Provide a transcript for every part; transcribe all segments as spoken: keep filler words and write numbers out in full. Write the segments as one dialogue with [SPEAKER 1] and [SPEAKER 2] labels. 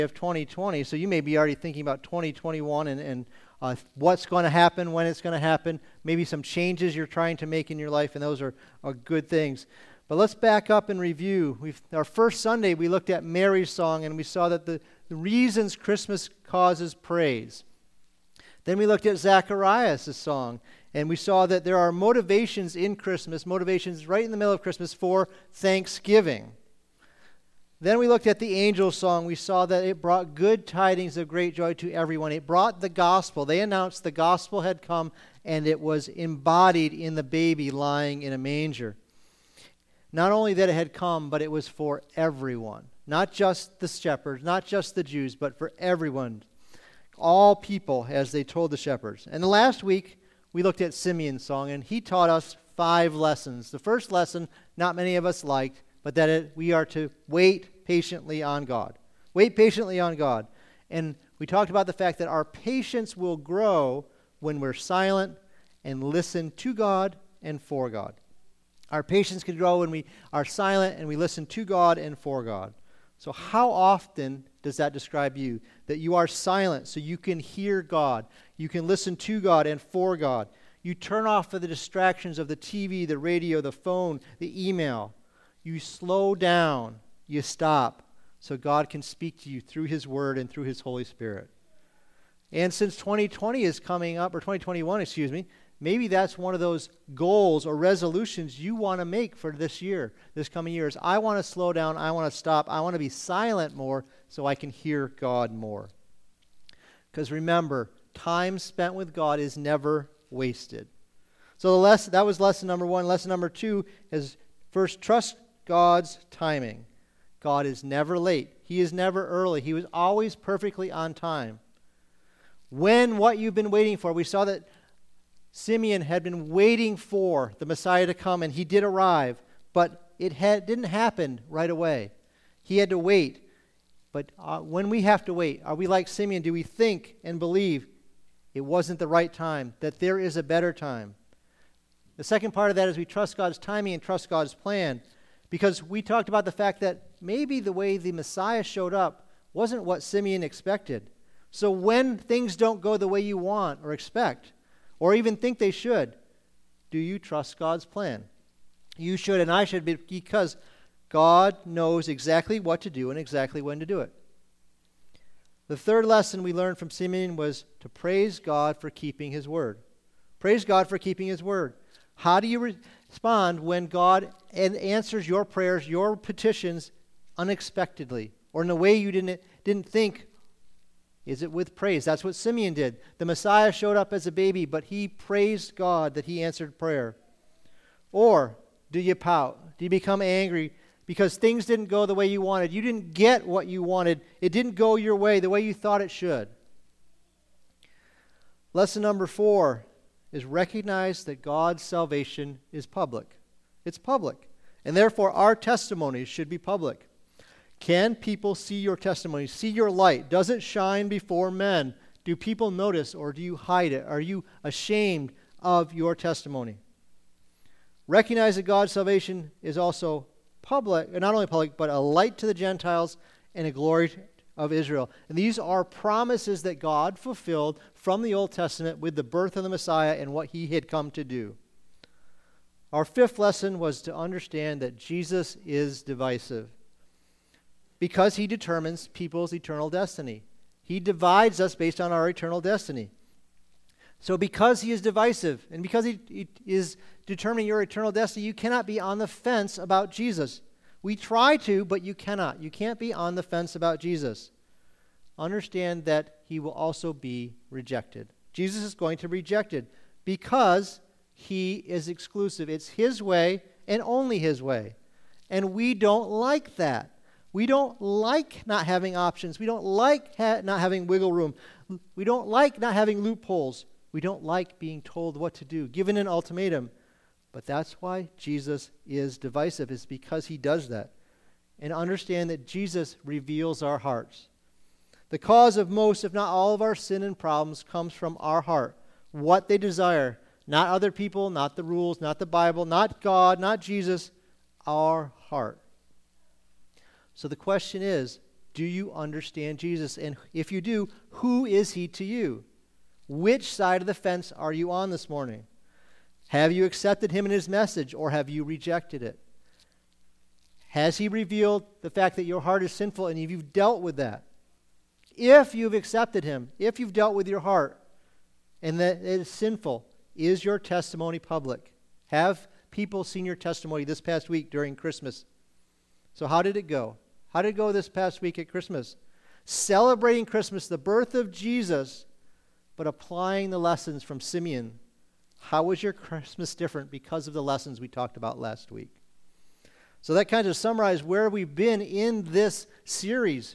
[SPEAKER 1] of twenty twenty, so you may be already thinking about twenty twenty-one and, and uh, what's going to happen, when it's going to happen, maybe some changes you're trying to make in your life, and those are, are good things. But let's back up and review. We've, our first Sunday, we looked at Mary's song, and we saw that the, the reasons Christmas causes praise. Then we looked at Zacharias' song, and we saw that there are motivations in Christmas, motivations right in the middle of Christmas for thanksgiving. Then we looked at the angel's song. We saw that it brought good tidings of great joy to everyone. It brought the gospel. They announced the gospel had come, and it was embodied in the baby lying in a manger. Not only that it had come, but it was for everyone. Not just the shepherds, not just the Jews, but for everyone. All people, as they told the shepherds. And the last week, we looked at Simeon's song, and he taught us five lessons. The first lesson, not many of us liked, but that it, we are to wait patiently on God. Wait patiently on God. And we talked about the fact that our patience will grow when we're silent and listen to God and for God. Our patience can grow when we are silent and we listen to God and for God. So how often does that describe you? That you are silent so you can hear God. You can listen to God and for God. You turn off the distractions of the T V, the radio, the phone, the email. You slow down, you stop, so God can speak to you through His Word and through His Holy Spirit. And since twenty twenty is coming up, or twenty twenty-one, excuse me, maybe that's one of those goals or resolutions you want to make for this year, this coming year, is I want to slow down, I want to stop, I want to be silent more so I can hear God more. Because remember, time spent with God is never wasted. So the lesson, that was lesson number one. Lesson number two is first, trust God's timing. God is never late. He is never early. He was always perfectly on time. When what you've been waiting for, we saw that Simeon had been waiting for the Messiah to come, and he did arrive, but it had, didn't happen right away. He had to wait. But uh, when we have to wait, are we like Simeon? Do we think and believe it wasn't the right time, that there is a better time? The second part of that is we trust God's timing and trust God's plan, because we talked about the fact that maybe the way the Messiah showed up wasn't what Simeon expected. So when things don't go the way you want or expect, or even think they should, do you trust God's plan? You should, and I should, because God knows exactly what to do and exactly when to do it. The third lesson we learned from Simeon was to praise God for keeping His word. Praise God for keeping His word. How do you respond when God answers your prayers, your petitions unexpectedly, or in a way you didn't, didn't think? Is it with praise? That's what Simeon did. The Messiah showed up as a baby, but he praised God that He answered prayer. Or do you pout? Do you become angry because things didn't go the way you wanted? You didn't get what you wanted. It didn't go your way, the way you thought it should. Lesson number four is recognize that God's salvation is public. It's public. And therefore, our testimonies should be public. Can people see your testimony, see your light? Does it shine before men? Do people notice, or do you hide it? Are you ashamed of your testimony? Recognize that God's salvation is also public, not only public, but a light to the Gentiles and a glory of Israel. And these are promises that God fulfilled from the Old Testament with the birth of the Messiah and what He had come to do. Our fifth lesson was to understand that Jesus is divisive, because He determines people's eternal destiny. He divides us based on our eternal destiny. So because He is divisive, and because He, he is determining your eternal destiny, you cannot be on the fence about Jesus. We try to, but you cannot. You can't be on the fence about Jesus. Understand that He will also be rejected. Jesus is going to be rejected because He is exclusive. It's His way and only His way. And we don't like that. We don't like not having options. We don't like ha- not having wiggle room. We don't like not having loopholes. We don't like being told what to do, given an ultimatum. But that's why Jesus is divisive, is because He does that. And understand that Jesus reveals our hearts. The cause of most, if not all, of our sin and problems comes from our heart. What they desire. Not other people, not the rules, not the Bible, not God, not Jesus. Our heart. So the question is, Do you understand Jesus? And if you do, who is he to you? Which side of the fence are you on this morning? Have you accepted him and his message, or have you rejected it? Has he revealed the fact that your heart is sinful and you've dealt with that? If you've accepted him, if you've dealt with your heart and that it is sinful, is your testimony public? Have people seen your testimony this past week during Christmas? So how did it go? How did it go this past week at Christmas? Celebrating Christmas, the birth of Jesus, but applying the lessons from Simeon. How was your Christmas different because of the lessons we talked about last week? So that kind of summarizes where we've been in this series.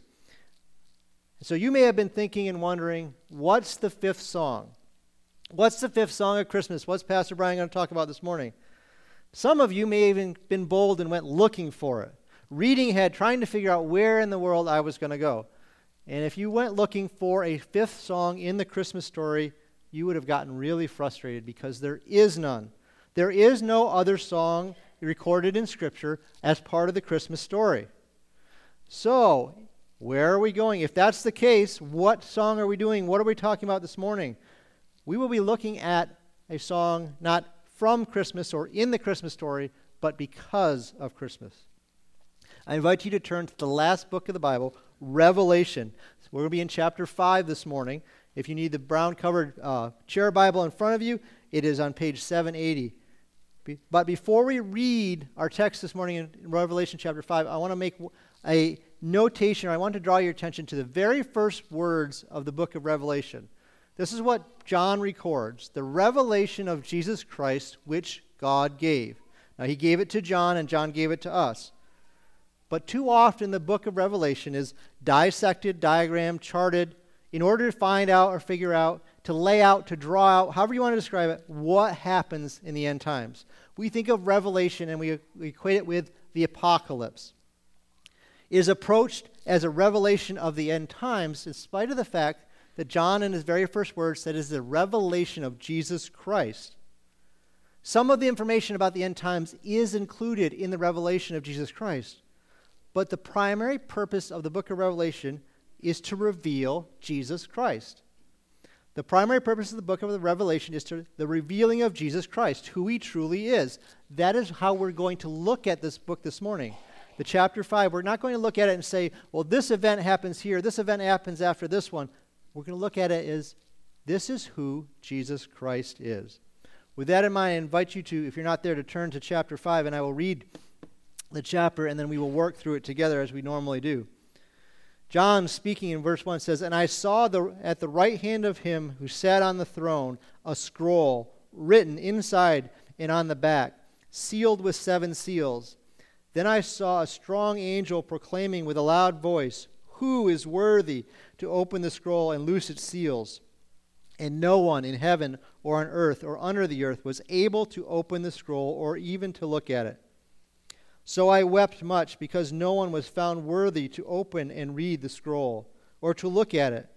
[SPEAKER 1] So you may have been thinking and wondering, what's the fifth song? What's the fifth song of Christmas? What's Pastor Brian going to talk about this morning? Some of you may have even been bold and went looking for it, reading ahead, trying to figure out where in the world I was going to go. And if you went looking for a fifth song in the Christmas story, you would have gotten really frustrated because there is none. There is no other song recorded in Scripture as part of the Christmas story. So, where are we going? If that's the case, what song are we doing? What are we talking about this morning? We will be looking at a song not from Christmas or in the Christmas story, but because of Christmas. I invite you to turn to the last book of the Bible, Revelation. So we're going to be in chapter five this morning. If you need the brown-covered uh, chair Bible in front of you, it is on page seven eighty. Be- but before we read our text this morning in Revelation chapter five, I want to make a notation. I want to draw your attention to the very first words of the book of Revelation. This is what John records, the revelation of Jesus Christ, which God gave. Now, he gave it to John, and John gave it to us. But too often the book of Revelation is dissected, diagrammed, charted, in order to find out or figure out, to lay out, to draw out, however you want to describe it, what happens in the end times. We think of Revelation and we, we equate it with the apocalypse. It is approached as a revelation of the end times in spite of the fact that John in his very first words said it is the revelation of Jesus Christ. Some of the information about the end times is included in the revelation of Jesus Christ. But the primary purpose of the book of Revelation is to reveal Jesus Christ. The primary purpose of the book of the Revelation is to the revealing of Jesus Christ, who he truly is. That is how we're going to look at this book this morning. The chapter five, we're not going to look at it and say, well, this event happens here, this event happens after this one. We're going to look at it as, this is who Jesus Christ is. With that in mind, I invite you to, if you're not there, to turn to chapter five, and I will read the chapter, and then we will work through it together as we normally do. John, speaking in verse one, says, "And I saw the, at the right hand of him who sat on the throne a scroll written inside and on the back, sealed with seven seals. Then I saw a strong angel proclaiming with a loud voice, 'Who is worthy to open the scroll and loose its seals?' And no one in heaven or on earth or under the earth was able to open the scroll or even to look at it. So I wept much because no one was found worthy to open and read the scroll or to look at it.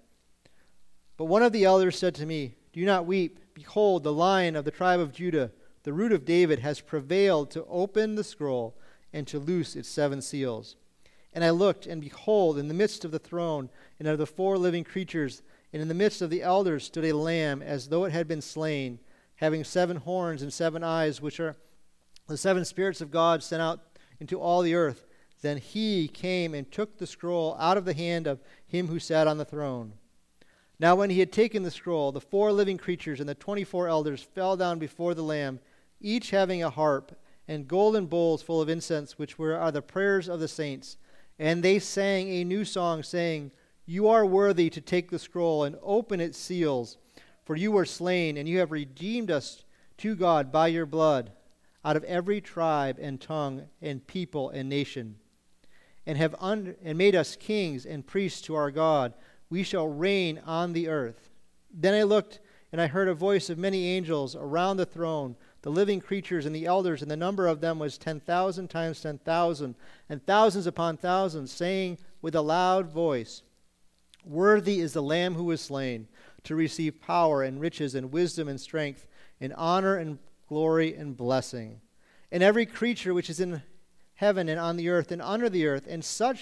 [SPEAKER 1] But one of the elders said to me, 'Do not weep. Behold, the Lion of the tribe of Judah, the Root of David, has prevailed to open the scroll and to loose its seven seals.' And I looked, and behold, in the midst of the throne and of the four living creatures, and in the midst of the elders stood a lamb as though it had been slain, having seven horns and seven eyes, which are the seven spirits of God sent out into all the earth. Then he came and took the scroll out of the hand of him who sat on the throne. Now when he had taken the scroll, the four living creatures and the twenty-four elders fell down before the Lamb, each having a harp and golden bowls full of incense, which were are the prayers of the saints. And they sang a new song, saying, 'You are worthy to take the scroll and open its seals, for you were slain, and you have redeemed us to God by your blood, out of every tribe and tongue and people and nation, and have un- and made us kings and priests to our God. We shall reign on the earth.' Then I looked, and I heard a voice of many angels around the throne, the living creatures and the elders, and the number of them was ten thousand times ten thousand, and thousands upon thousands, saying with a loud voice, 'Worthy is the Lamb who was slain, to receive power and riches and wisdom and strength and honor and glory and blessing.' And every creature which is in heaven and on the earth and under the earth, and such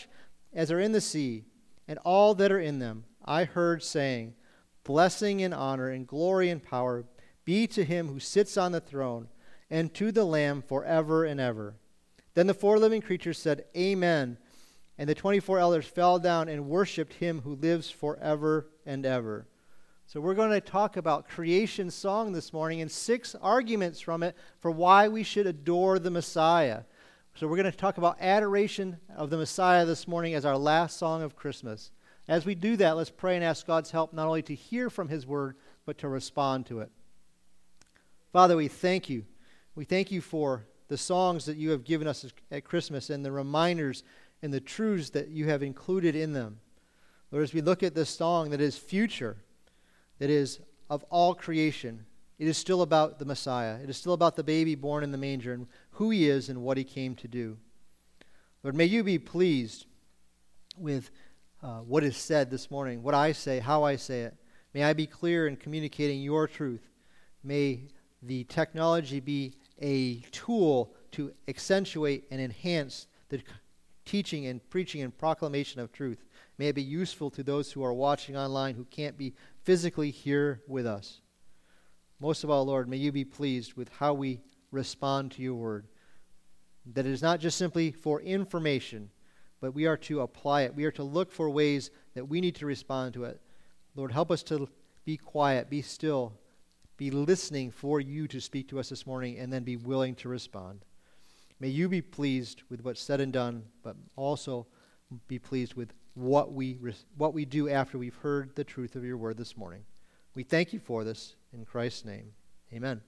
[SPEAKER 1] as are in the sea, and all that are in them, I heard saying, Blessing and honor and glory and power be to him who sits on the throne, and to the Lamb forever and ever. Then the four living creatures said, Amen. And the twenty-four elders fell down and worshipped him who lives forever and ever. So we're going to talk about creation song this morning and six arguments from it for why we should adore the Messiah. So we're going to talk about adoration of the Messiah this morning as our last song of Christmas. As we do that, let's pray and ask God's help not only to hear from his word, but to respond to it. Father, we thank you. We thank you for the songs that you have given us at Christmas and the reminders and the truths that you have included in them. Lord, as we look at this song that is future, that is of all creation, it is still about the Messiah. It is still about the baby born in the manger and who he is and what he came to do. Lord, may you be pleased with uh, what is said this morning, what I say, how I say it. May I be clear in communicating your truth. May the technology be a tool to accentuate and enhance the teaching and preaching and proclamation of truth. May it be useful to those who are watching online who can't be physically here with us. Most of all, Lord, may you be pleased with how we respond to your word. That it is not just simply for information, but we are to apply it. We are to look for ways that we need to respond to it. Lord, help us to be quiet, be still, be listening for you to speak to us this morning, and then be willing to respond. May you be pleased with what's said and done, but also be pleased with what we what we do after we've heard the truth of your word this morning. We thank you for this in Christ's name. Amen.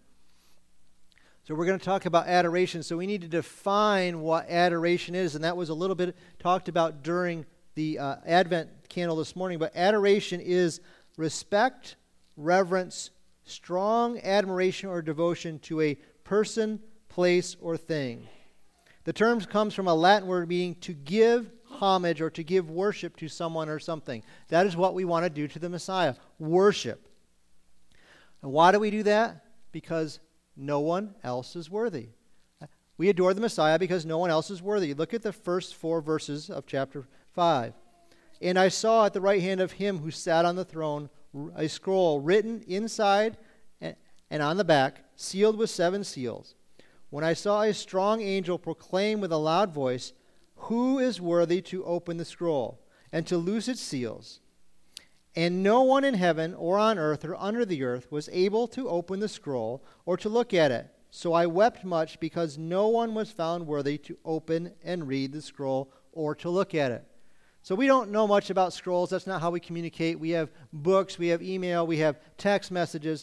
[SPEAKER 1] So we're going to talk about adoration. So we need to define what adoration is, and that was a little bit talked about during the uh, Advent candle this morning. But adoration is respect, reverence, strong admiration or devotion to a person, place, or thing. The term comes from a Latin word meaning to give homage or to give worship to someone or something. That is what we want to do to the Messiah, worship. And why do we do that? Because no one else is worthy. We adore the Messiah because no one else is worthy. Look at the first four verses of chapter five. And I saw at the right hand of him who sat on the throne a scroll written inside and on the back, sealed with seven seals. When I saw a strong angel proclaim with a loud voice, Who is worthy to open the scroll and to loose its seals? And no one in heaven or on earth or under the earth was able to open the scroll or to look at it. So I wept much because no one was found worthy to open and read the scroll or to look at it. So we don't know much about scrolls. That's not how we communicate. We have books, we have email, we have text messages.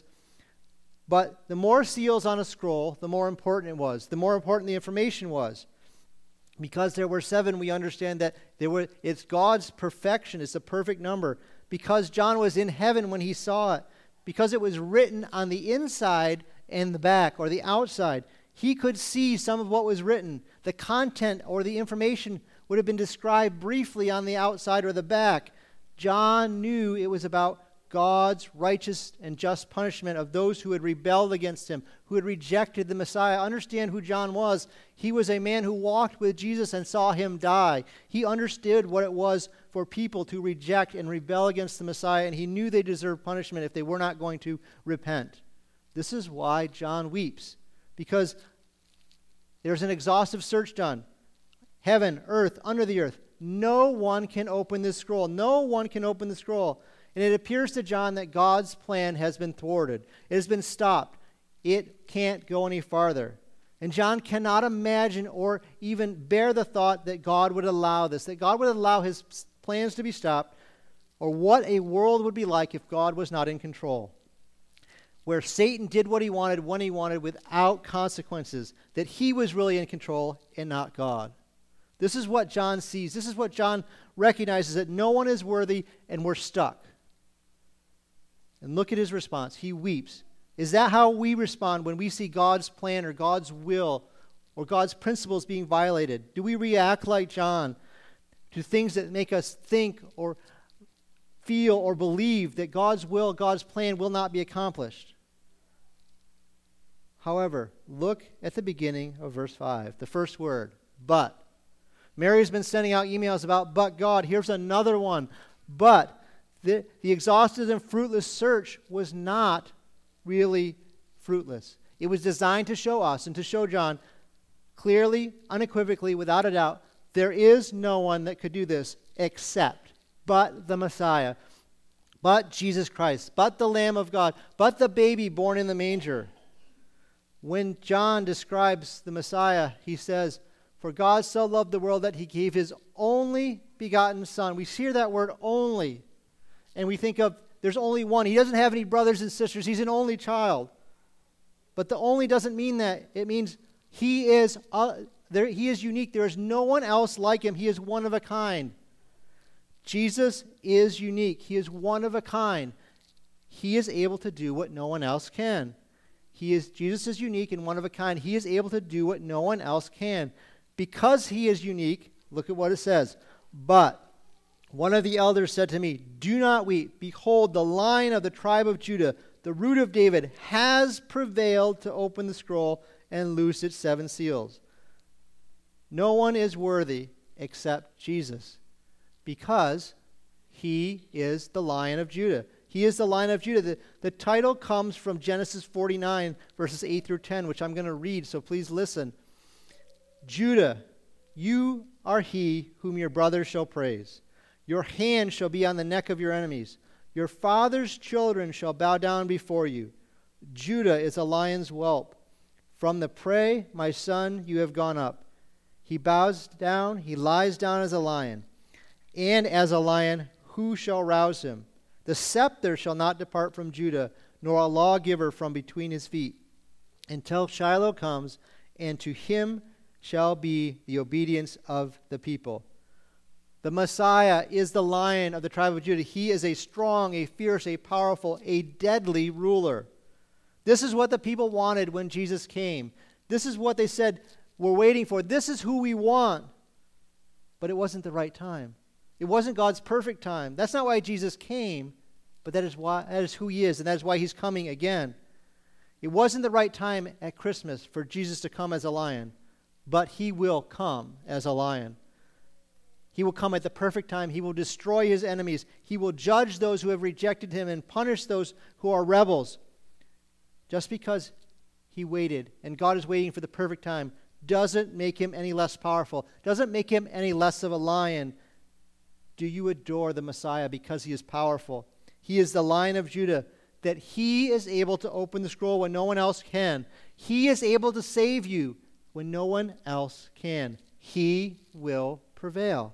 [SPEAKER 1] But the more seals on a scroll, the more important it was. The more important the information was. Because there were seven, we understand that there were. It's God's perfection. It's a perfect number. Because John was in heaven when he saw it. Because it was written on the inside and the back, or the outside. He could see some of what was written. The content or the information would have been described briefly on the outside or the back. John knew it was about God's righteous and just punishment of those who had rebelled against him, who had rejected the Messiah. Understand who John was. He was a man who walked with Jesus and saw him die. He understood what it was for people to reject and rebel against the Messiah, and he knew they deserved punishment if they were not going to repent. This is why John weeps, because there's an exhaustive search done. Heaven, earth, under the earth. No one can open this scroll. No one can open the scroll. And it appears to John that God's plan has been thwarted. It has been stopped. It can't go any farther. And John cannot imagine or even bear the thought that God would allow this, that God would allow his plans to be stopped, or what a world would be like if God was not in control. Where Satan did what he wanted, when he wanted, without consequences, that he was really in control and not God. This is what John sees. This is what John recognizes, that no one is worthy and we're stuck. And look at his response. He weeps. Is that how we respond when we see God's plan or God's will or God's principles being violated? Do we react like John to things that make us think or feel or believe that God's will, God's plan will not be accomplished? However, look at the beginning of verse five, the first word, but. Mary's been sending out emails about but God. Here's another one. But the, the exhaustive and fruitless search was not really fruitless. It was designed to show us and to show John clearly, unequivocally, without a doubt, there is no one that could do this except but the Messiah, but Jesus Christ, but the Lamb of God, but the baby born in the manger. When John describes the Messiah, he says, "For God so loved the world that he gave his only begotten Son." We hear that word only, and we think of there's only one. He doesn't have any brothers and sisters. He's an only child. But the only doesn't mean that. It means he is, uh, there, he is unique. There is no one else like him. He is one of a kind. Jesus is unique. He is one of a kind. He is able to do what no one else can. He is, Jesus is unique and one of a kind. He is able to do what no one else can. Because he is unique, look at what it says. But one of the elders said to me, "Do not weep. Behold, the Lion of the tribe of Judah, the Root of David, has prevailed to open the scroll and loose its seven seals." No one is worthy except Jesus, because he is the Lion of Judah. He is the Lion of Judah. The, the title comes from Genesis forty-nine, verses eight through ten, which I'm going to read, so please listen. "Judah, you are he whom your brothers shall praise. Your hand shall be on the neck of your enemies. Your father's children shall bow down before you. Judah is a lion's whelp. From the prey, my son, you have gone up. He bows down, he lies down as a lion. And as a lion, who shall rouse him? The scepter shall not depart from Judah, nor a lawgiver from between his feet, until Shiloh comes, and to him shall be the obedience of the people." The Messiah is the Lion of the tribe of Judah. He is a strong, a fierce, a powerful, a deadly ruler. This is what the people wanted when Jesus came. This is what they said, "We're waiting for. This is who we want." But it wasn't the right time. It wasn't God's perfect time. That's not why Jesus came, but that is why that is who he is, and that is why he's coming again. It wasn't the right time at Christmas for Jesus to come as a lion, but he will come as a lion. He will come at the perfect time. He will destroy his enemies. He will judge those who have rejected him and punish those who are rebels. Just because he waited, and God is waiting for the perfect time, doesn't make him any less powerful, doesn't make him any less of a lion. Do you adore the Messiah because he is powerful? He is the Lion of Judah, that he is able to open the scroll when no one else can. He is able to save you when no one else can. He will prevail.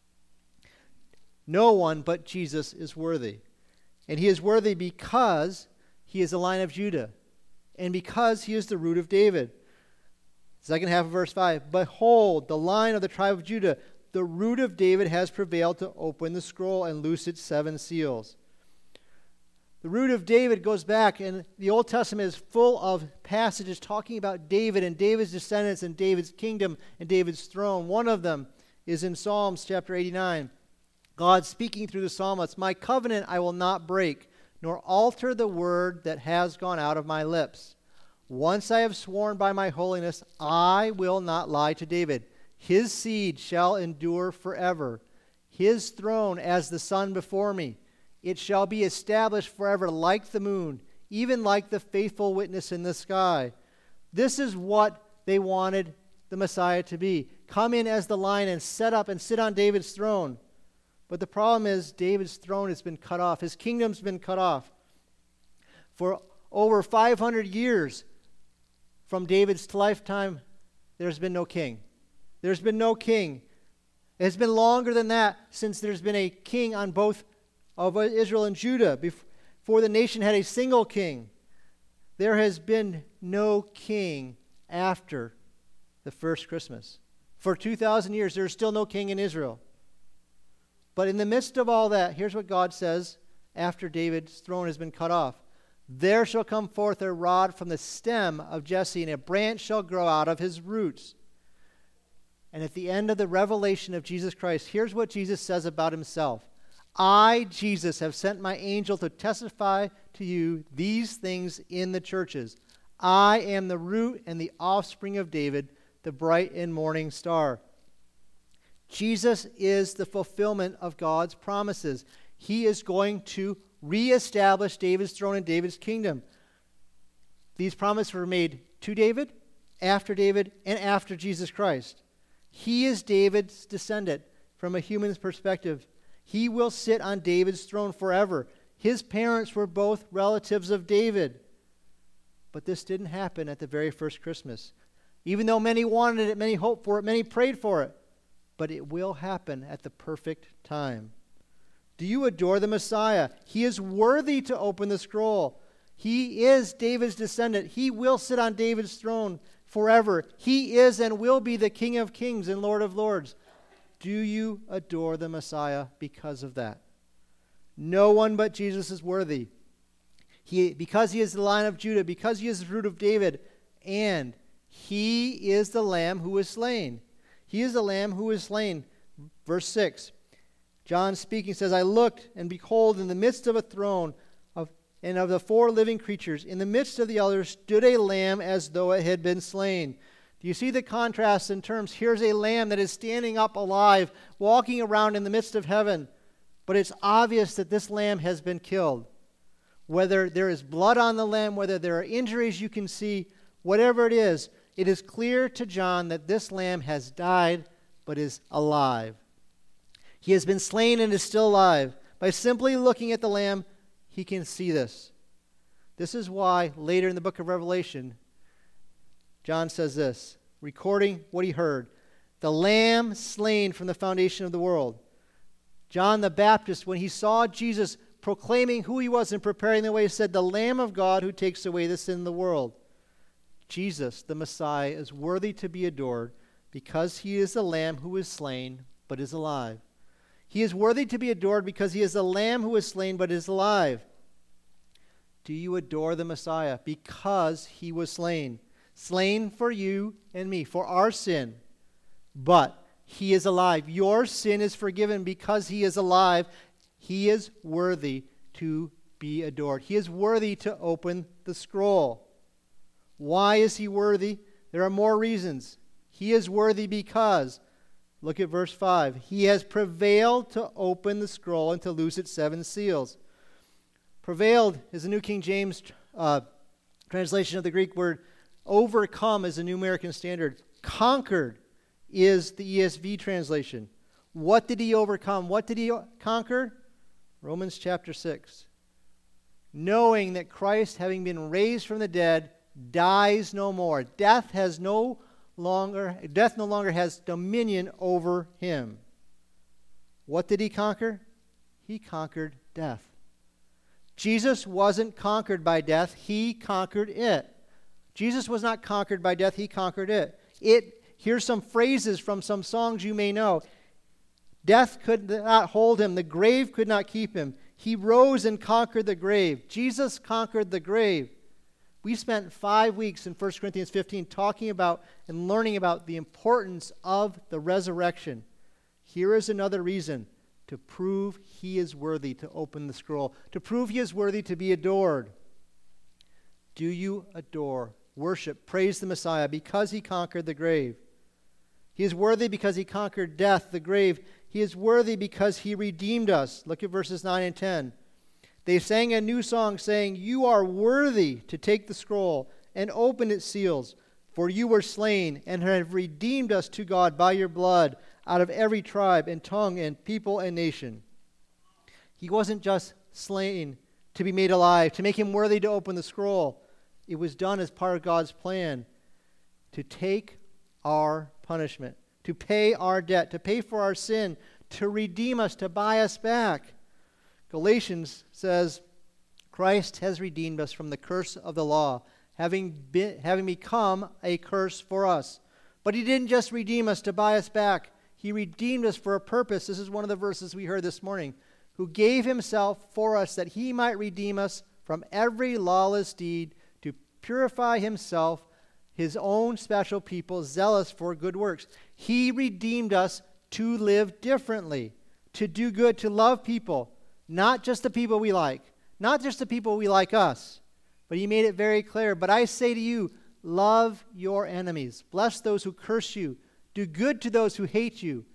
[SPEAKER 1] No one but Jesus is worthy. And he is worthy because he is the Lion of Judah, and because he is the Root of David. Second half of verse five, "Behold, the Lion of the tribe of Judah, the Root of David, has prevailed to open the scroll and loose its seven seals." The Root of David goes back, and the Old Testament is full of passages talking about David and David's descendants and David's kingdom and David's throne. One of them is in Psalms chapter eighty-nine. God speaking through the psalmist, "My covenant I will not break, nor alter the word that has gone out of my lips. Once I have sworn by my holiness, I will not lie to David. His seed shall endure forever. His throne as the sun before me. It shall be established forever like the moon, even like the faithful witness in the sky." This is what they wanted the Messiah to be. Come in as the lion and set up and sit on David's throne. But the problem is David's throne has been cut off. His kingdom's been cut off. For over five hundred years from David's lifetime, there's been no king. There's been no king. It has been longer than that since there's been a king on both of Israel and Judah, before the nation had a single king. There has been no king after the first Christmas. For two thousand years, there's still no king in Israel. But in the midst of all that, here's what God says after David's throne has been cut off. "There shall come forth a rod from the stem of Jesse, and a branch shall grow out of his roots." And at the end of the revelation of Jesus Christ, here's what Jesus says about himself. "I, Jesus, have sent my angel to testify to you these things in the churches. I am the root and the offspring of David, the bright and morning star." Jesus is the fulfillment of God's promises. He is going to reestablish David's throne and David's kingdom. These promises were made to David, after David, and after Jesus Christ. He is David's descendant from a human's perspective. He will sit on David's throne forever. His parents were both relatives of David. But this didn't happen at the very first Christmas. Even though many wanted it, many hoped for it, many prayed for it. But it will happen at the perfect time. Do you adore the Messiah? He is worthy to open the scroll. He is David's descendant. He will sit on David's throne forever. He is and will be the King of Kings and Lord of Lords. Do you adore the Messiah because of that? No one but Jesus is worthy. He, because he is the Lion of Judah, because he is the root of David, and he is the Lamb who was slain. He is the Lamb who was slain. Verse six, John speaking says, I looked, and behold, in the midst of a throne of, and of the four living creatures, in the midst of the elders stood a lamb as though it had been slain. Do you see the contrast in terms? Here's a lamb that is standing up alive, walking around in the midst of heaven. But it's obvious that this lamb has been killed. Whether there is blood on the lamb, whether there are injuries you can see, whatever it is, it is clear to John that this lamb has died but is alive. He has been slain and is still alive. By simply looking at the lamb, he can see this. This is why later in the book of Revelation, John says this, recording what he heard. The lamb slain from the foundation of the world. John the Baptist, when he saw Jesus proclaiming who he was and preparing the way, said, the Lamb of God who takes away the sin of the world. Jesus, the Messiah, is worthy to be adored because he is the Lamb who is slain but is alive. He is worthy to be adored because he is the Lamb who is slain but is alive. Do you adore the Messiah? Because he was slain. Slain for you and me, for our sin. But he is alive. Your sin is forgiven because he is alive. He is worthy to be adored. He is worthy to open the scroll. Why is he worthy? There are more reasons. He is worthy because, look at verse five, he has prevailed to open the scroll and to loose its seven seals. Prevailed is the New King James uh, translation of the Greek word. Overcome is the New American Standard. Conquered is the E S V translation. What did he overcome? What did he conquer? Romans chapter six. Knowing that Christ, having been raised from the dead, dies no more. Death has no longer, death no longer has dominion over him. What did he conquer? He conquered death. Jesus wasn't conquered by death. He conquered it. Jesus was not conquered by death. He conquered it. It. Here's some phrases from some songs you may know. Death could not hold him. The grave could not keep him. He rose and conquered the grave. Jesus conquered the grave. We spent five weeks in First Corinthians fifteen talking about and learning about the importance of the resurrection. Here is another reason to prove he is worthy to open the scroll, to prove he is worthy to be adored. Do you adore, worship, praise the Messiah because he conquered the grave? He is worthy because he conquered death, the grave. He is worthy because he redeemed us. Look at verses nine and ten. They sang a new song saying, you are worthy to take the scroll and open its seals, for you were slain and have redeemed us to God by your blood out of every tribe and tongue and people and nation. He wasn't just slain to be made alive, to make him worthy to open the scroll. It was done as part of God's plan to take our punishment, to pay our debt, to pay for our sin, to redeem us, to buy us back. Galatians says, Christ has redeemed us from the curse of the law, having been, having become a curse for us. But he didn't just redeem us to buy us back. He redeemed us for a purpose. This is one of the verses we heard this morning. Who gave himself for us that he might redeem us from every lawless deed, to purify himself, his own special people, zealous for good works. He redeemed us to live differently, to do good, to love people, not just the people we like, not just the people we like us, but he made it very clear. But I say to you, love your enemies, bless those who curse you, do good to those who hate you,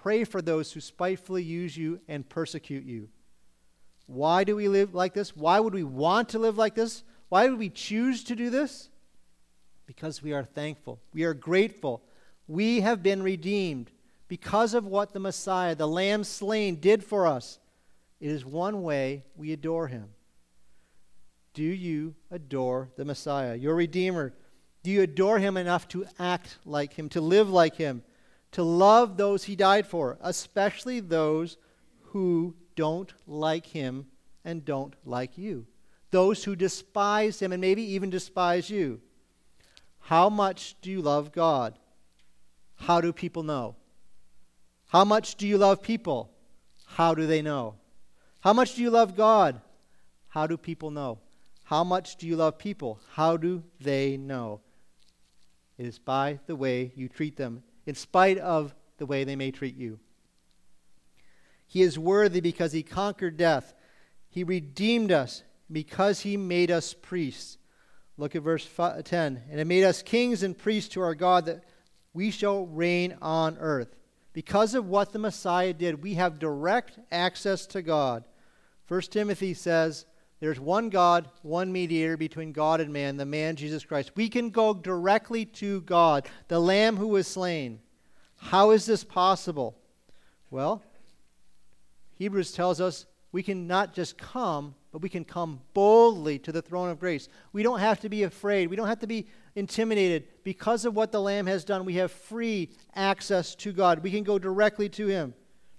[SPEAKER 1] pray for those who spitefully use you and persecute you. Why do we live like this? Why would we want to live like this? Why would we choose to do this? Because we are thankful. We are grateful. We have been redeemed because of what the Messiah, the Lamb slain, did for us. It is one way we adore him. Do you adore the Messiah, your Redeemer? Do you adore him enough to act like him, to live like him, to love those he died for, especially those who don't like him and don't like you, those who despise him and maybe even despise you? How much do you love God? How do people know? How much do you love people? How do they know? How much do you love God? How do people know? How much do you love people? How do they know? It is by the way you treat them, in spite of the way they may treat you. He is worthy because he conquered death. He redeemed us because he made us priests. Look at verse ten. And it made us kings and priests to our God, that we shall reign on earth. Because of what the Messiah did, we have direct access to God. First Timothy says, there's one God, one mediator between God and man, the man Jesus Christ. We can go directly to God, the Lamb who was slain. How is this possible? Well, Hebrews tells us we can not just come, but we can come boldly to the throne of grace. We don't have to be afraid. We don't have to be intimidated. Because of what the Lamb has done, we have free access to God. We can go directly to him.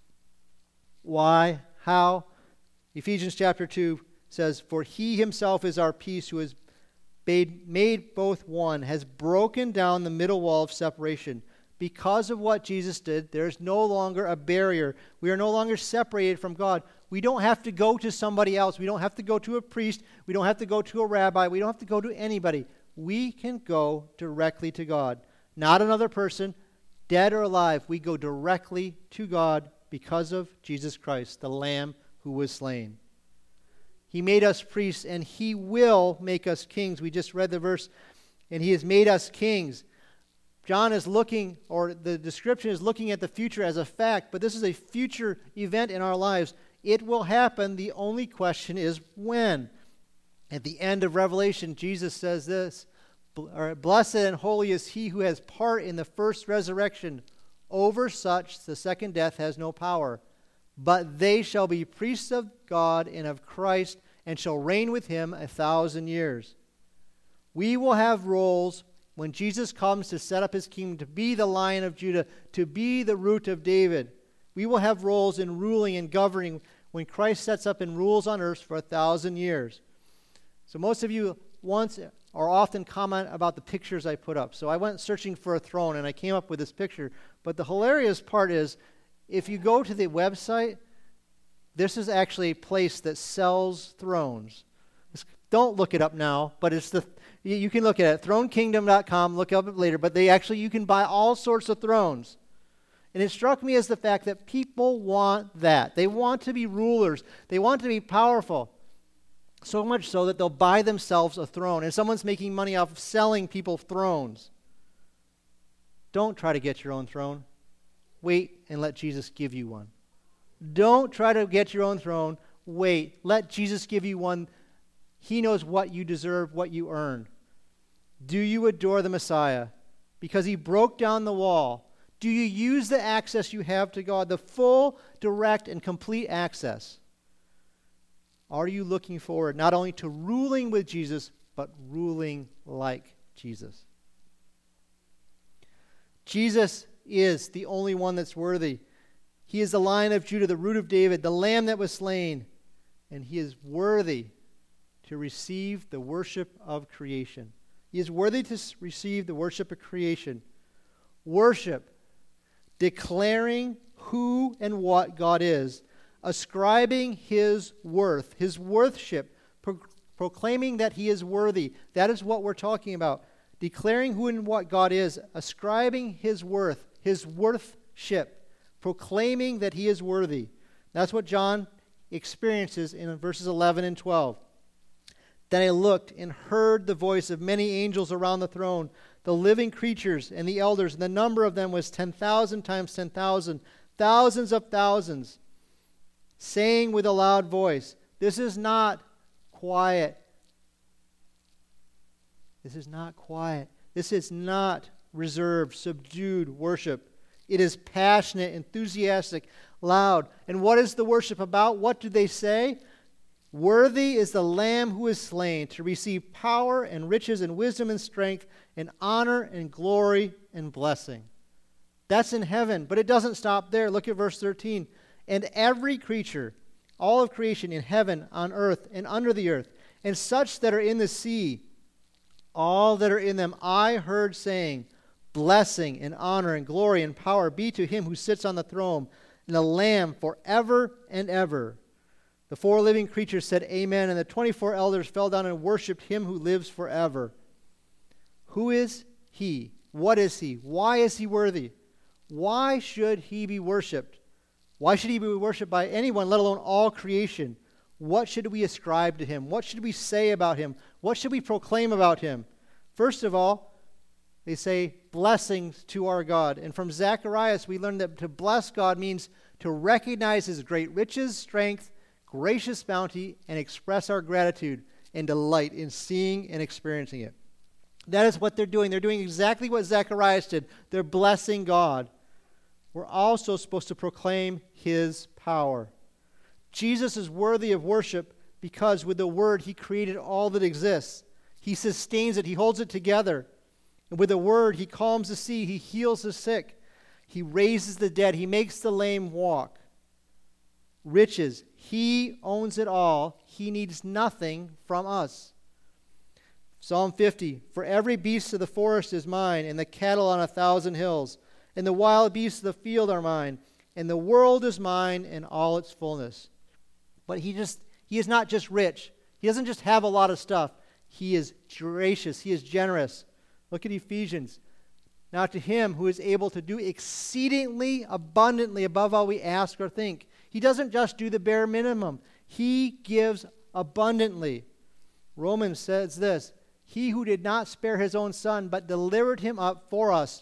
[SPEAKER 1] Why? How? Ephesians chapter two says, for he himself is our peace, who has made, made both one, has broken down the middle wall of separation. Because of what Jesus did, there is no longer a barrier. We are no longer separated from God. We don't have to go to somebody else. We don't have to go to a priest. We don't have to go to a rabbi. We don't have to go to anybody. We can go directly to God. Not another person, dead or alive. We go directly to God because of Jesus Christ, the Lamb who was slain. He made us priests, and he will make us kings. We just read the verse, and he has made us kings. John is looking, or the description is looking at the future as a fact, but this is a future event in our lives. It will happen. The only question is when. At the end of Revelation, Jesus says this, blessed and holy is he who has part in the first resurrection. Over such the second death has no power. But they shall be priests of God and of Christ, and shall reign with him a thousand years. We will have roles when Jesus comes to set up his kingdom, to be the Lion of Judah, to be the root of David. We will have roles in ruling and governing when Christ sets up and rules on earth for a thousand years. So most of you once or often comment about the pictures I put up. So I went searching for a throne, and I came up with this picture. But the hilarious part is, if you go to the website, this is actually a place that sells thrones. It's, don't look it up now, but it's the you, you can look at it, throne kingdom dot com, look up it later, but they actually, you can buy all sorts of thrones. And it struck me as the fact that people want that. They want to be rulers. They want to be powerful. So much so that they'll buy themselves a throne. And someone's making money off of selling people thrones. Don't try to get your own throne. Wait and let Jesus give you one. Don't try to get your own throne. Wait. Let Jesus give you one. He knows what you deserve, what you earn. Do you adore the Messiah? Because he broke down the wall. Do you use the access you have to God, the full, direct, and complete access? Are you looking forward not only to ruling with Jesus, but ruling like Jesus? Jesus is the only one that's worthy. He is the Lion of Judah, the root of David, the Lamb that was slain. And he is worthy to receive the worship of creation. He is worthy to receive the worship of creation. Worship, declaring who and what God is, ascribing his worth, his worthship, pro- proclaiming that he is worthy. That is what we're talking about. Declaring who and what God is, ascribing his worth, his worthship, proclaiming that he is worthy. That's what John experiences in verses eleven and twelve. Then I looked and heard the voice of many angels around the throne, the living creatures and the elders, and the number of them was ten thousand times ten thousand, thousands of thousands, saying with a loud voice, this is not quiet. This is not quiet. This is not reserved, subdued worship. It is passionate, enthusiastic, loud. And what is the worship about? What do they say? Worthy is the Lamb who is slain to receive power and riches and wisdom and strength and honor and glory and blessing. That's in heaven, but it doesn't stop there. Look at verse thirteen. And every creature, all of creation in heaven, on earth, and under the earth, and such that are in the sea, all that are in them, I heard saying, blessing and honor and glory and power be to him who sits on the throne and the Lamb forever and ever. The four living creatures said, Amen, and the twenty-four elders fell down and worshipped him who lives forever. Who is he? What is he? Why is he worthy? Why should he be worshipped? Why should he be worshipped by anyone, let alone all creation? What should we ascribe to him? What should we say about him? What should we proclaim about him? First of all, they say blessings to our God. And from Zacharias, we learn that to bless God means to recognize his great riches, strength, gracious bounty, and express our gratitude and delight in seeing and experiencing it. That is what they're doing. They're doing exactly what Zacharias did. They're blessing God. We're also supposed to proclaim his power. Jesus is worthy of worship because with the word he created all that exists. He sustains it. He holds it together. And with the word he calms the sea. He heals the sick. He raises the dead. He makes the lame walk. Riches. He owns it all. He needs nothing from us. Psalm fifty, for every beast of the forest is mine, and the cattle on a thousand hills, and the wild beasts of the field are mine, and the world is mine and all its fullness. But he just he is not just rich. He doesn't just have a lot of stuff. He is gracious. He is generous. Look at Ephesians. Now to him who is able to do exceedingly abundantly above all we ask or think. He doesn't just do the bare minimum. He gives abundantly. Romans says this, he who did not spare his own son, but delivered him up for us,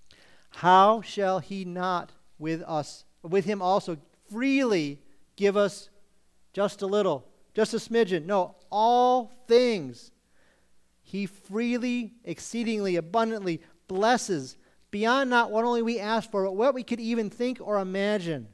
[SPEAKER 1] how shall he not with us, with him also freely give us just a little, just a smidgen? No, all things. He freely, exceedingly, abundantly blesses beyond not what only we ask for, but what we could even think or imagine.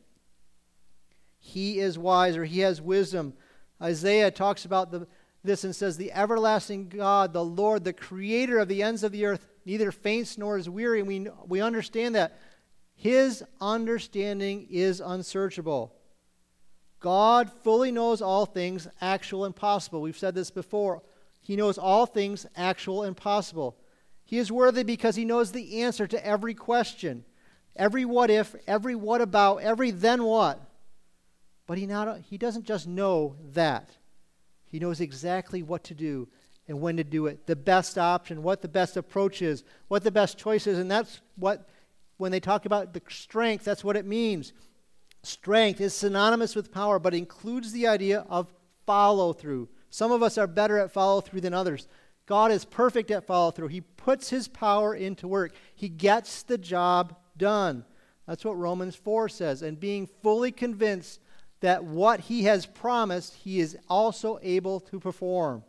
[SPEAKER 1] He is wise, or he has wisdom. Isaiah talks about the, this and says, the everlasting God, the Lord, the creator of the ends of the earth, neither faints nor is weary. And we, we understand that. His understanding is unsearchable. God fully knows all things, actual and possible. We've said this before. He knows all things, actual and possible. He is worthy because he knows the answer to every question, every what if, every what about, every then what. But he, not, he doesn't just know that. He knows exactly what to do and when to do it, the best option, what the best approach is, what the best choice is. And that's what, when they talk about the strength, that's what it means. Strength is synonymous with power, but includes the idea of follow-through. Some of us are better at follow-through than others. God is perfect at follow-through. He puts his power into work. He gets the job done. That's what Romans four says. And being fully convinced that what he has promised, he is also able to perform.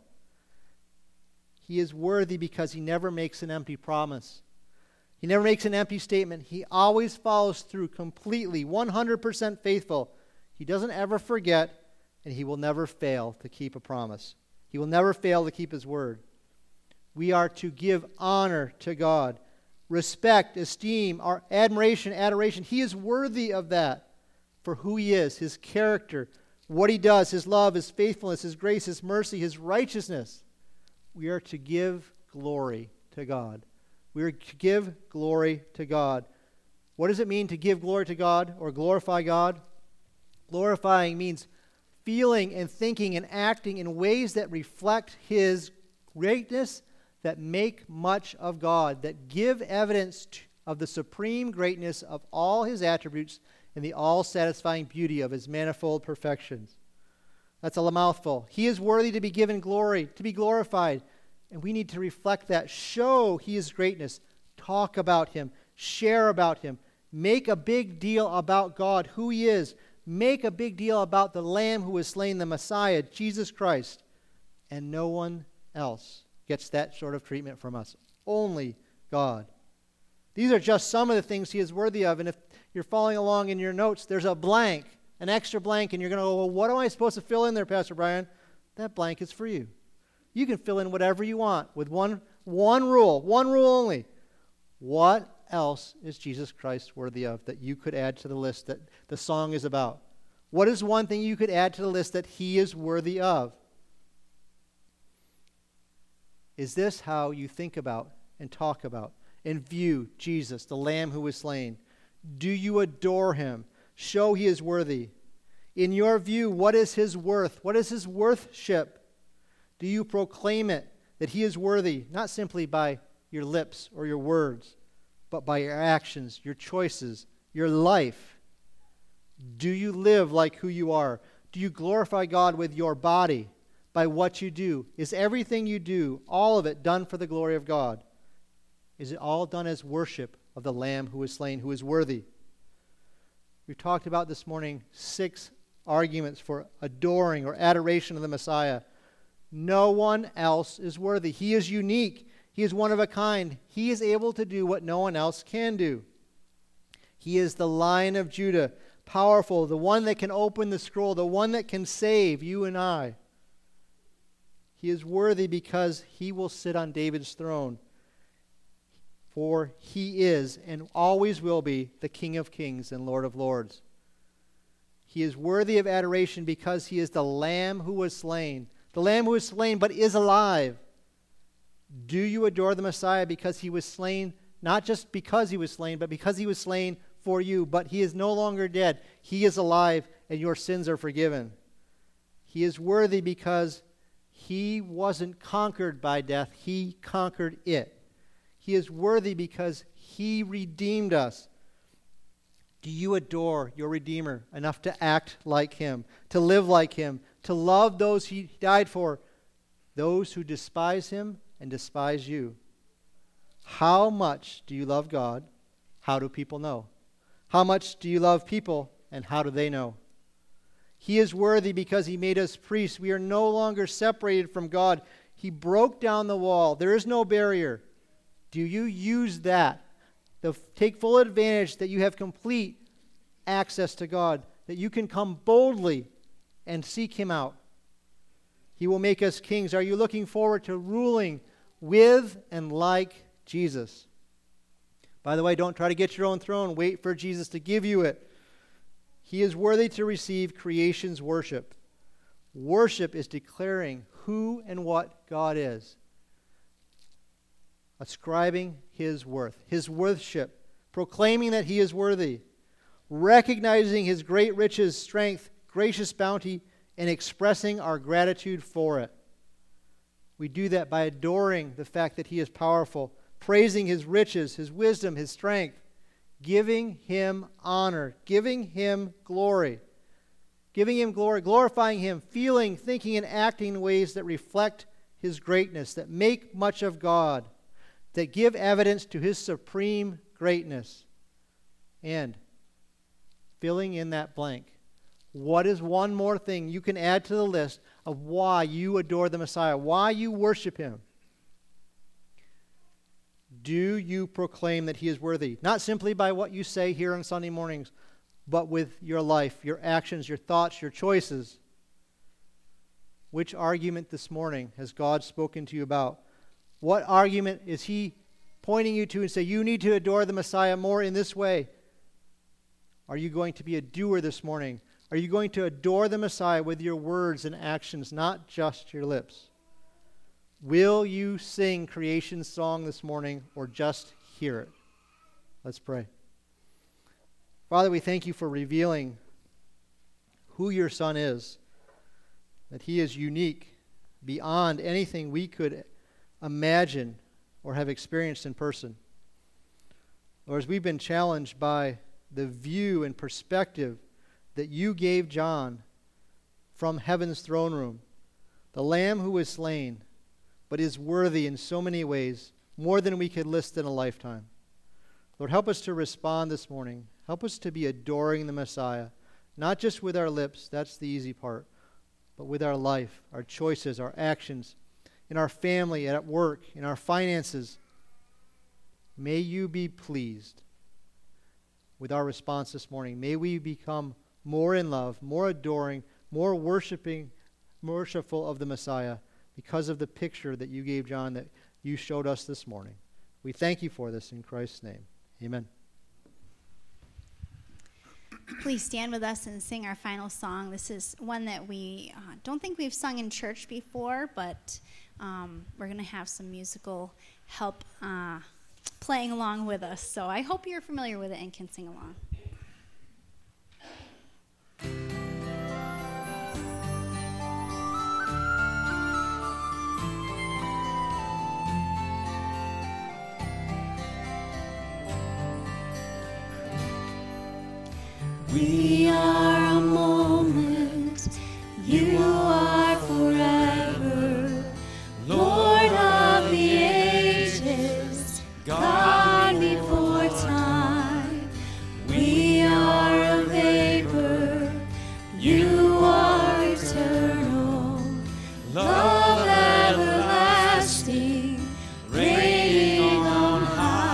[SPEAKER 1] He is worthy because he never makes an empty promise. He never makes an empty statement. He always follows through completely, one hundred percent faithful. He doesn't ever forget, and he will never fail to keep a promise. He will never fail to keep his word. We are to give honor to God, respect, esteem, our admiration, adoration. He is worthy of that for who he is, his character, what he does, his love, his faithfulness, his grace, his mercy, his righteousness. We are to give glory to God. We are to give glory to God. What does it mean to give glory to God or glorify God? Glorifying means feeling and thinking and acting in ways that reflect his greatness, that make much of God, that give evidence of the supreme greatness of all his attributes and the all-satisfying beauty of his manifold perfections. That's a mouthful. He is worthy to be given glory, to be glorified. And we need to reflect that, show his greatness, talk about him, share about him, Make a big deal about God, who he is. Make a big deal about the Lamb who was slain, the Messiah, Jesus Christ. And no one else gets that sort of treatment from us. Only God. These are just some of the things he is worthy of. And if you're following along in your notes, there's a blank, an extra blank, and you're going to go, well, what am I supposed to fill in there, Pastor Brian? That blank is for you. You can fill in whatever you want with one, one rule, one rule only. What else is Jesus Christ worthy of that you could add to the list that the song is about? What is one thing you could add to the list that he is worthy of? Is this how you think about and talk about and view Jesus, the Lamb who was slain? Do you adore him? Show he is worthy. In your view, what is his worth? What is his worthship? Do you proclaim it, that he is worthy, not simply by your lips or your words, but by your actions, your choices, your life? Do you live like who you are? Do you glorify God with your body by what you do? Is everything you do, all of it, done for the glory of God? Is it all done as worship of the Lamb who was slain, who is worthy? We talked about this morning six arguments for adoring or adoration of the Messiah. No one else is worthy. He is unique. He is one of a kind. He is able to do what no one else can do. He is the Lion of Judah, powerful, the one that can open the scroll, the one that can save you and I. He is worthy because he will sit on David's throne. For he is and always will be the King of kings and Lord of lords. He is worthy of adoration because he is the Lamb who was slain. The Lamb who was slain but is alive. Do you adore the Messiah because he was slain, not just because he was slain, but because he was slain for you? But he is no longer dead. He is alive and your sins are forgiven. He is worthy because he wasn't conquered by death. He conquered it. He is worthy because he redeemed us. Do you adore your Redeemer enough to act like him, to live like him, to love those he died for, those who despise him and despise you? How much do you love God? How do people know? How much do you love people, and how do they know? He is worthy because he made us priests. We are no longer separated from God. He broke down the wall. There is no barrier. Do you use that? To take full advantage that you have complete access to God, that you can come boldly and seek him out. He will make us kings. Are you looking forward to ruling with and like Jesus? By the way, don't try to get your own throne. Wait for Jesus to give you it. He is worthy to receive creation's worship. Worship is declaring who and what God is. Ascribing his worth, his worship, proclaiming that he is worthy, recognizing his great riches, strength, gracious bounty, and expressing our gratitude for it. We do that by adoring the fact that he is powerful, praising his riches, his wisdom, his strength, giving him honor, giving him glory, giving him glory, glorifying him, feeling, thinking, and acting in ways that reflect his greatness, that make much of God, that give evidence to his supreme greatness. And filling in that blank, what is one more thing you can add to the list of why you adore the Messiah, why you worship him? Do you proclaim that he is worthy? Not simply by what you say here on Sunday mornings, but with your life, your actions, your thoughts, your choices. Which argument this morning has God spoken to you about? What argument is he pointing you to and say, you need to adore the Messiah more in this way? Are you going to be a doer this morning? Are you going to adore the Messiah with your words and actions, not just your lips? Will you sing creation's song this morning or just hear it? Let's pray. Father, we thank you for revealing who your Son is, that he is unique beyond anything we could imagine or have experienced in person. Lord, as we've been challenged by the view and perspective that you gave John from heaven's throne room, the Lamb who was slain, but is worthy in so many ways, more than we could list in a lifetime. Lord, help us to respond this morning. Help us to be adoring the Messiah, not just with our lips, that's the easy part, but with our life, our choices, our actions, in our family, at work, in our finances. May you be pleased with our response this morning. May we become more in love, more adoring, more worshiping, worshipful of the Messiah because of the picture that you gave, John, that you showed us this morning. We thank you for this in Christ's name. Amen.
[SPEAKER 2] Please stand with us and sing our final song. This is one that we uh, don't think we've sung in church before, but um, we're going to have some musical help uh, playing along with us. So I hope you're familiar with it and can sing along.
[SPEAKER 3] We are a moment, you are forever, Lord of the ages, God before time. We are a vapor, you are eternal, love everlasting, reigning on high.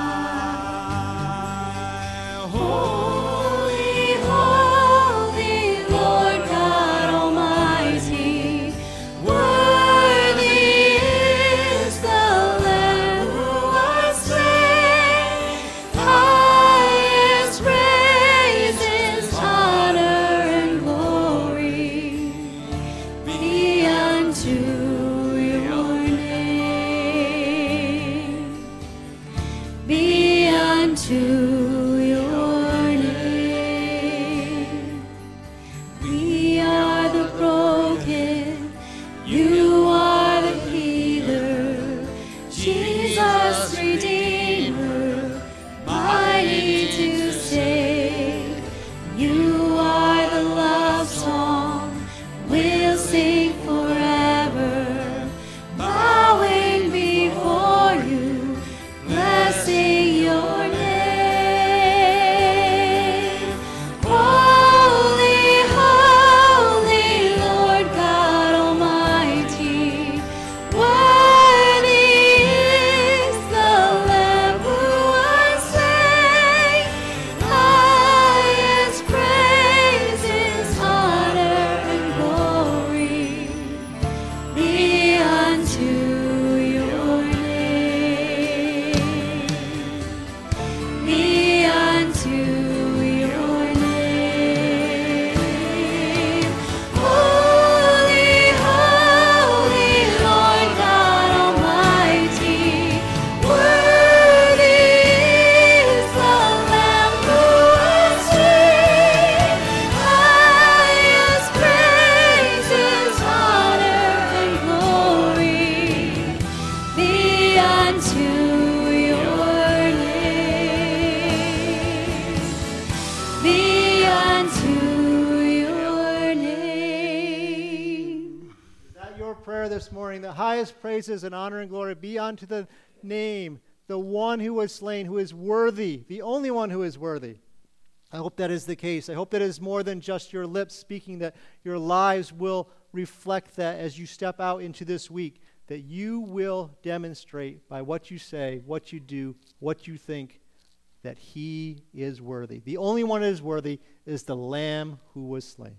[SPEAKER 1] This morning, the highest praises and honor and glory be unto the name, the one who was slain, who is worthy, the only one who is worthy. I hope that is the case. I hope that is more than just your lips speaking, that your lives will reflect that as you step out into this week, that you will demonstrate by what you say, what you do, what you think, that he is worthy. The only one that is worthy is the Lamb who was slain.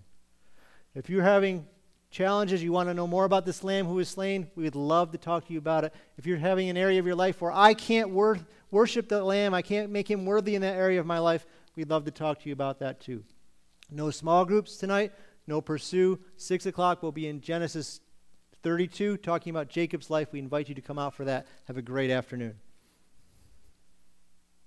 [SPEAKER 1] If you're having challenges, you want to know more about this Lamb who was slain, we would love to talk to you about it. If you're having an area of your life where I can't wor- worship the Lamb, I can't make him worthy in that area of my life, we'd love to talk to you about that too. No small groups tonight, no pursue. Six o'clock we'll be in Genesis thirty-two talking about Jacob's life. We invite you to come out for that. Have a great afternoon.